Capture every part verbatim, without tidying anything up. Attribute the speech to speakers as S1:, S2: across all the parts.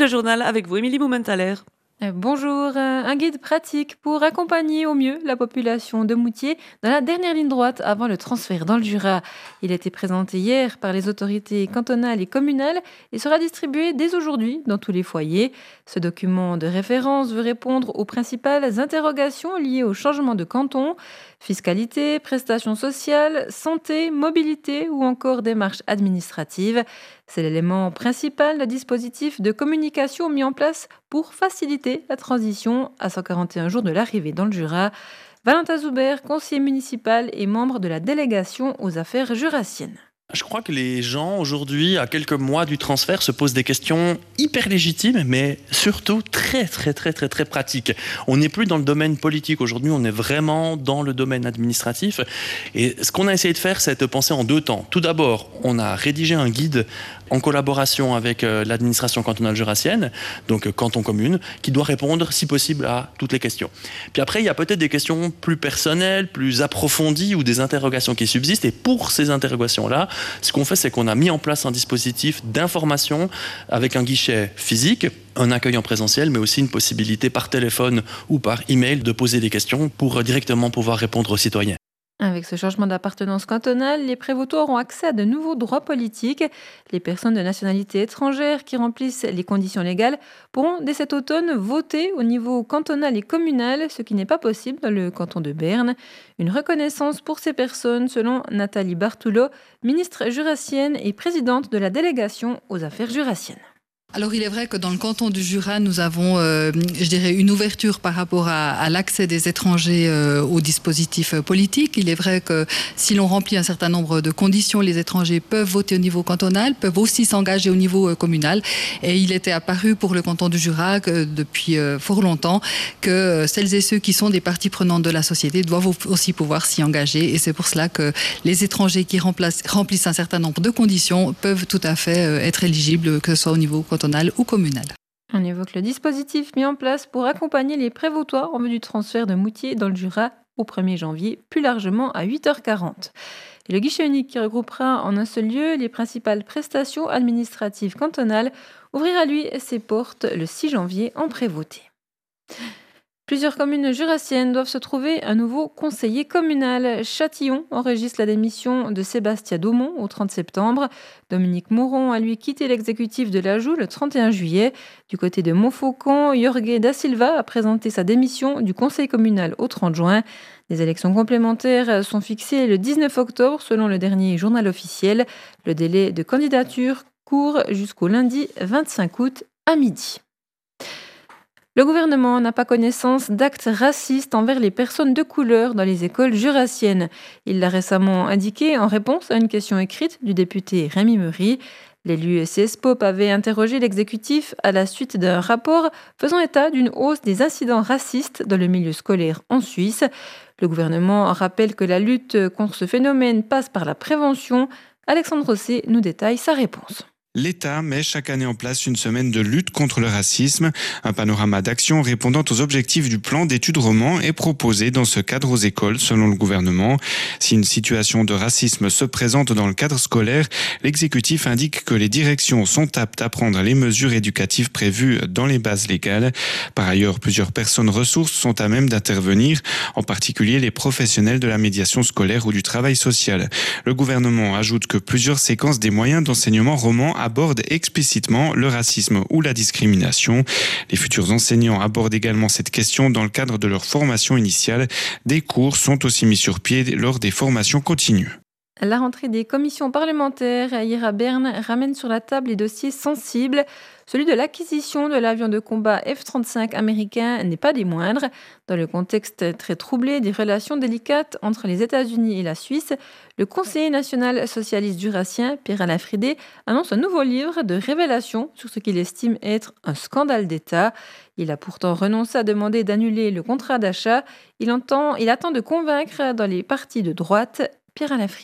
S1: le journal avec vous, Émilie Boumenthaler.
S2: Euh, Bonjour, euh, un guide pratique pour accompagner au mieux la population de Moutier dans la dernière ligne droite avant le transfert dans le Jura. Il a été présenté hier par les autorités cantonales et communales et sera distribué dès aujourd'hui dans tous les foyers. Ce document de référence veut répondre aux principales interrogations liées au changement de canton: fiscalité, prestations sociales, santé, mobilité ou encore démarches administratives. C'est l'élément principal d'un dispositif de communication mis en place pour faciliter la transition à cent quarante et un jours de l'arrivée dans le Jura. Valentin Zoubert, conseiller municipal et membre de la délégation aux affaires jurassiennes.
S3: Je crois que les gens aujourd'hui, à quelques mois du transfert, se posent des questions hyper légitimes, mais surtout très très très très très pratiques. On n'est plus dans le domaine politique aujourd'hui, on est vraiment dans le domaine administratif. Et ce qu'on a essayé de faire, c'est de penser en deux temps. Tout d'abord, on a rédigé un guide en collaboration avec l'administration cantonale jurassienne, donc canton commune, qui doit répondre, si possible, à toutes les questions. Puis après, il y a peut-être des questions plus personnelles, plus approfondies ou des interrogations qui subsistent. Et pour ces interrogations-là, ce qu'on fait, c'est qu'on a mis en place un dispositif d'information avec un guichet physique, un accueil en présentiel, mais aussi une possibilité par téléphone ou par email de poser des questions pour directement pouvoir répondre aux citoyens.
S2: Avec ce changement d'appartenance cantonale, les prévôtois auront accès à de nouveaux droits politiques. Les personnes de nationalité étrangère qui remplissent les conditions légales pourront dès cet automne voter au niveau cantonal et communal, ce qui n'est pas possible dans le canton de Berne. Une reconnaissance pour ces personnes, selon Nathalie Bartoulot, ministre jurassienne et présidente de la délégation aux affaires jurassiennes.
S4: Alors il est vrai que dans le canton du Jura, nous avons, euh, je dirais, une ouverture par rapport à, à l'accès des étrangers euh, aux dispositifs euh, politiques. Il est vrai que si l'on remplit un certain nombre de conditions, les étrangers peuvent voter au niveau cantonal, peuvent aussi s'engager au niveau euh, communal. Et il était apparu pour le canton du Jura que, depuis euh, fort longtemps que euh, celles et ceux qui sont des parties prenantes de la société doivent aussi pouvoir s'y engager. Et c'est pour cela que les étrangers qui remplissent un certain nombre de conditions peuvent tout à fait euh, être éligibles, que ce soit au niveau cantonal ou communal.
S2: On évoque le dispositif mis en place pour accompagner les prévôtois en vue du transfert de Moutier dans le Jura au premier janvier, plus largement à huit heures quarante. Et le guichet unique qui regroupera en un seul lieu les principales prestations administratives cantonales ouvrira lui ses portes le six janvier en Prévôté. Plusieurs communes jurassiennes doivent se trouver un nouveau conseiller communal. Châtillon enregistre la démission de Sébastien Daumont au trente septembre. Dominique Mouron a lui quitté l'exécutif de l'Ajoux le trente et un juillet. Du côté de Montfaucon, Jorge da Silva a présenté sa démission du conseil communal au trente juin. Des élections complémentaires sont fixées le dix-neuf octobre selon le dernier journal officiel. Le délai de candidature court jusqu'au lundi vingt-cinq août à midi. Le gouvernement n'a pas connaissance d'actes racistes envers les personnes de couleur dans les écoles jurassiennes. Il l'a récemment indiqué en réponse à une question écrite du député Rémi Meury. L'élu C S P O P avait interrogé l'exécutif à la suite d'un rapport faisant état d'une hausse des incidents racistes dans le milieu scolaire en Suisse. Le gouvernement rappelle que la lutte contre ce phénomène passe par la prévention. Alexandre Rosset nous détaille sa réponse.
S5: L'État met chaque année en place une semaine de lutte contre le racisme. Un panorama d'actions répondant aux objectifs du plan d'études roman est proposé dans ce cadre aux écoles, selon le gouvernement. Si une situation de racisme se présente dans le cadre scolaire, l'exécutif indique que les directions sont aptes à prendre les mesures éducatives prévues dans les bases légales. Par ailleurs, plusieurs personnes ressources sont à même d'intervenir, en particulier les professionnels de la médiation scolaire ou du travail social. Le gouvernement ajoute que plusieurs séquences des moyens d'enseignement roman aborde explicitement le racisme ou la discrimination. Les futurs enseignants abordent également cette question dans le cadre de leur formation initiale. Des cours sont aussi mis sur pied lors des formations continues.
S2: La rentrée des commissions parlementaires hier à Berne ramène sur la table les dossiers sensibles. Celui de l'acquisition de l'avion de combat F trente-cinq américain n'est pas des moindres. Dans le contexte très troublé des relations délicates entre les États-Unis et la Suisse, le conseiller national socialiste jurassien, Pierre-Alain Fridé, annonce un nouveau livre de révélations sur ce qu'il estime être un scandale d'État. Il a pourtant renoncé à demander d'annuler le contrat d'achat. Il, entend, il attend de convaincre dans les partis de droite Pierre-Alain Fridé.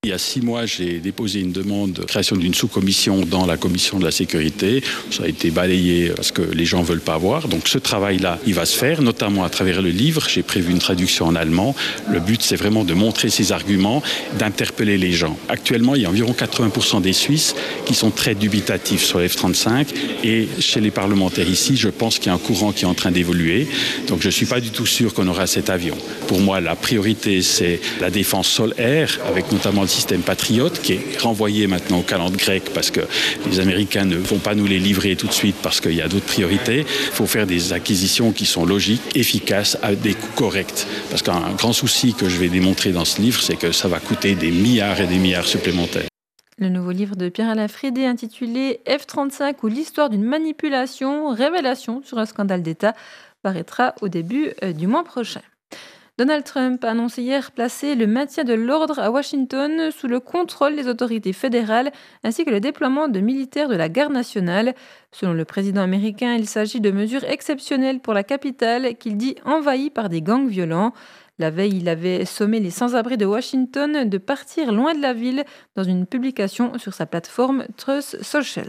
S6: Il y a six mois, j'ai déposé une demande de création d'une sous-commission dans la commission de la sécurité. Ça a été balayé parce que les gens ne veulent pas voir. Donc ce travail-là, il va se faire, notamment à travers le livre. J'ai prévu une traduction en allemand. Le but, c'est vraiment de montrer ces arguments, d'interpeller les gens. Actuellement, il y a environ quatre-vingts pour cent des Suisses qui sont très dubitatifs sur l'F trente-cinq. Et chez les parlementaires ici, je pense qu'il y a un courant qui est en train d'évoluer. Donc je ne suis pas du tout sûr qu'on aura cet avion. Pour moi, la priorité, c'est la défense sol-air, avec notamment le système Patriot, qui est renvoyé maintenant au calendrier grec parce que les Américains ne vont pas nous les livrer tout de suite parce qu'il y a d'autres priorités. Il faut faire des acquisitions qui sont logiques, efficaces, à des coûts corrects. Parce qu'un grand souci que je vais démontrer dans ce livre, c'est que ça va coûter des milliards et des milliards supplémentaires.
S2: Le nouveau livre de Pierre-Alain Frédé intitulé F trente-cinq ou l'histoire d'une manipulation, révélation sur un scandale d'État paraîtra au début du mois prochain. Donald Trump a annoncé hier placer le maintien de l'ordre à Washington sous le contrôle des autorités fédérales ainsi que le déploiement de militaires de la garde nationale. Selon le président américain, il s'agit de mesures exceptionnelles pour la capitale qu'il dit envahie par des gangs violents. La veille, il avait sommé les sans-abri de Washington de partir loin de la ville dans une publication sur sa plateforme Truth Social.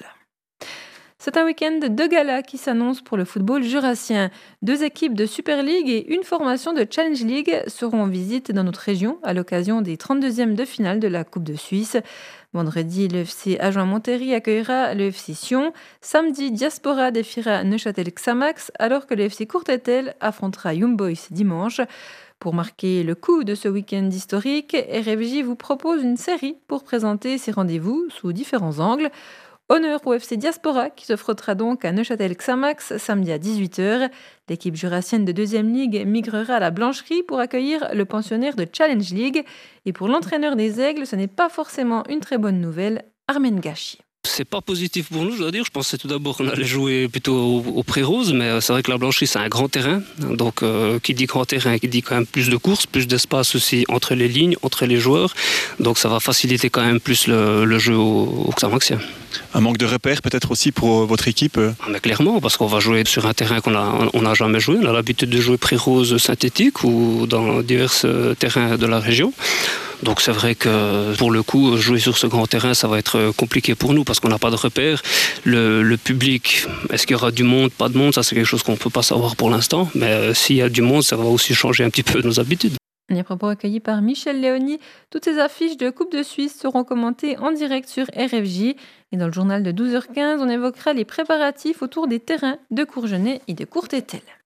S2: C'est un week-end de gala qui s'annonce pour le football jurassien. Deux équipes de Super League et une formation de Challenge League seront en visite dans notre région à l'occasion des trente-deuxièmes de finale de la Coupe de Suisse. Vendredi, le F C Agen-Montéry accueillera le F C Sion. Samedi, Diaspora défiera Neuchâtel-Xamax alors que le F C Courtétel affrontera Young Boys dimanche. Pour marquer le coup de ce week-end historique, R F J vous propose une série pour présenter ces rendez-vous sous différents angles. Honneur au F C Diaspora qui se frottera donc à Neuchâtel-Xamax samedi à dix-huit heures. L'équipe jurassienne de deuxième Ligue migrera à la Blancherie pour accueillir le pensionnaire de Challenge League. Et pour l'entraîneur des Aigles, ce n'est pas forcément une très bonne nouvelle, Armen Gachi.
S7: C'est pas positif pour nous, je dois dire. Je pensais tout d'abord qu'on allait jouer plutôt au, au Pré-Rose, mais c'est vrai que la Blancherie, c'est un grand terrain. Donc, euh, qui dit grand terrain, qui dit quand même plus de courses, plus d'espace aussi entre les lignes, entre les joueurs. Donc, ça va faciliter quand même plus le, le jeu au, au Xamaxien.
S8: Un manque de repères peut-être aussi pour votre équipe
S7: ah, mais clairement, parce qu'on va jouer sur un terrain qu'on n'a on a jamais joué. On a l'habitude de jouer Pré-Rose synthétique ou dans divers terrains de la région. Donc c'est vrai que pour le coup, jouer sur ce grand terrain, ça va être compliqué pour nous parce qu'on n'a pas de repères. Le, le public, est-ce qu'il y aura du monde, pas de monde? Ça, c'est quelque chose qu'on ne peut pas savoir pour l'instant. Mais euh, s'il y a du monde, ça va aussi changer un petit peu nos habitudes.
S2: Et à propos recueillis par Michel Léoni, toutes ces affiches de Coupe de Suisse seront commentées en direct sur R F J. Et dans le journal de douze heures quinze, on évoquera les préparatifs autour des terrains de Courgenay et de Courtétel.